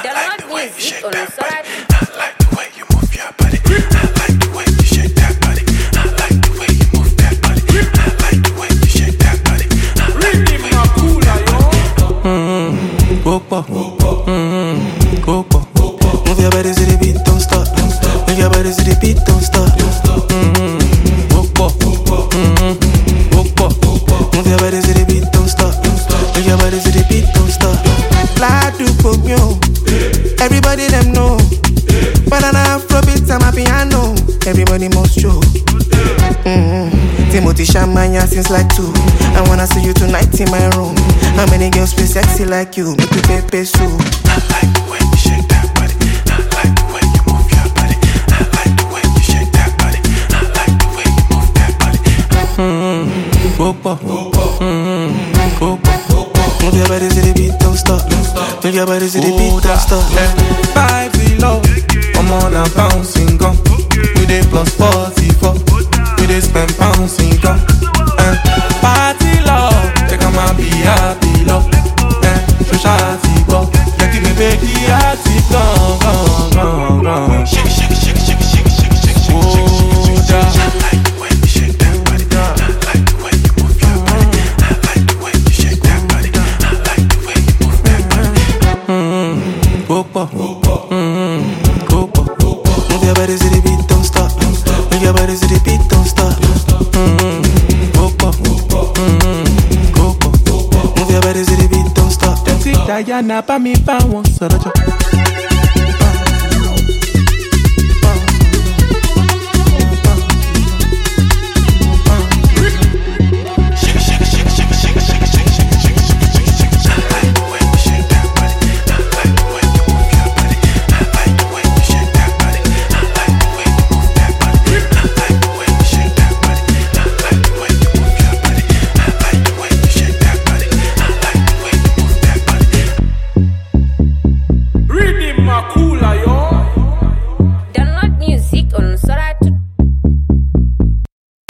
like the way you shake that body. I like the way you move your body. I like the way you shake that body. I like the way you move that body. I like the way you shake that body. I like the way you move that body. Gopa, Gopa. Move your body to the beat, don't stop. Move your body to the beat, don't stop. Gopa, Gopa. Move your body to the beat, don't stop. Move your body to the beat, don't stop. Fly to Pogyo, everybody them know. Banana Afrobeat and my piano, everybody must show. Timothy Shamanya since like 2. I wanna see you tonight in my room. How many girls feel sexy like you? Make me pay soup. I like the way you shake that body. I like the way you move your body. I like the way you shake that body. I like the way you move that body. Gopa, Gopa. Move your body to the beat, don't stop. Move your body to the beat, don't stop. 5 below, I'm on a bouncing gun. We dey plus 44. We dey spend pounds in gun. Party love, take a man be happy love. So shawty go, make it me make the hearty gone. Shake, shake, shake, shake, shake, shake, shake, shake, shake, shake. I like the way you shake that body. I like the way you move your body. I like the way you shake that body. I like the way you move that body. Gopa, Gopa. Move your body to the beat, don't stop. Move your body to the beat, don't stop. Gopa, Gopa. Move your body to the beat, don't stop. Diana, pa mi pa won sọ̀rọ̀ jọ.